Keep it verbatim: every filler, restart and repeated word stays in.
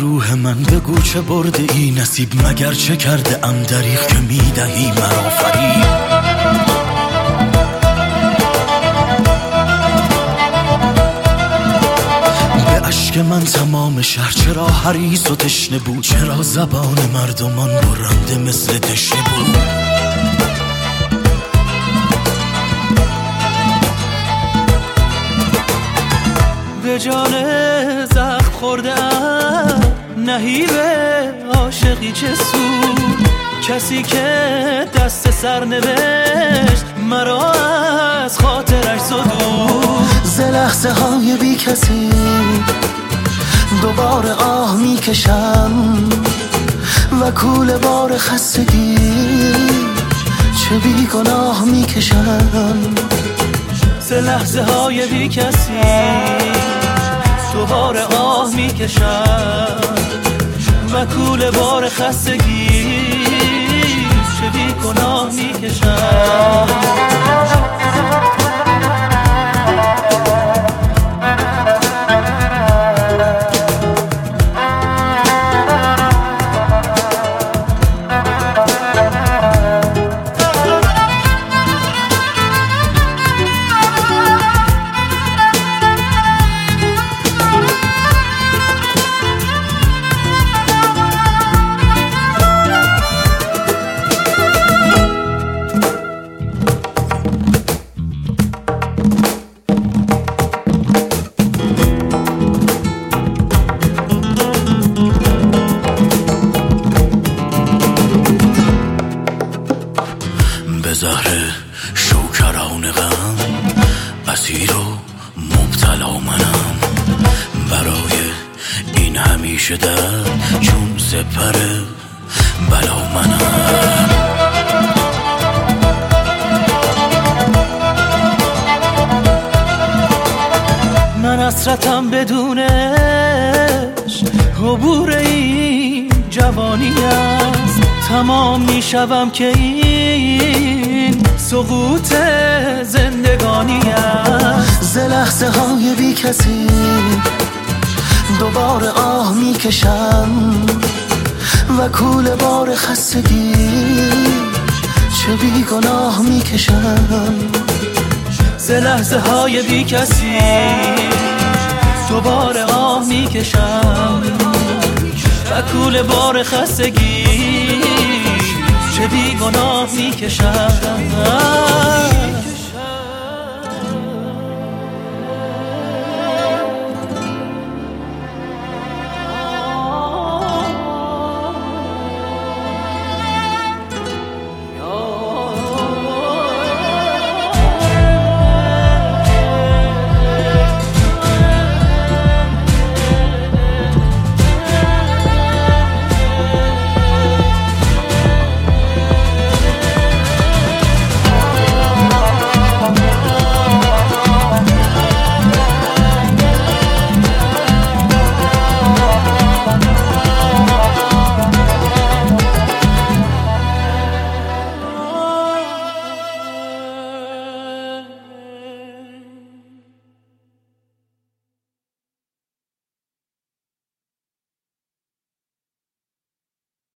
روح من بگو چه برده ای نصیب مگر چه کرده ام دریغ که میدهی مرا فریب. که من تمام شهر چرا حریص و تشنه بود، چرا زبان مردمان برنده مثل دشنه بود. به جان زخم خورده ام نهیب عاشقی چه سود، کسی که دست سر نوشت مرا از خاطرش زدود. ز لحظه های بی کسی دوباره آه میکشم و کوله بار خستگی چه بی گناه میکشم. ز لحظه های بی کسی دوباره آه میکشم و کوله بار خستگی چه بی گناه میکشم. به زهر شوکران غم اسیر و مبتلا منم، برای این همیشه درد چون سپر بلا منم. من حسرتم بدونش عبور این جوانی است، تمام میشوم که این سقوط زندگانی است. ز لحظه های بی کسی دوباره آه میکشم و کوله بار خستگی چه بی گناه میکشم. ز لحظه های بی کسی دوباره آه میکشم و کوله بار خستگی چه بی گناه میکشم.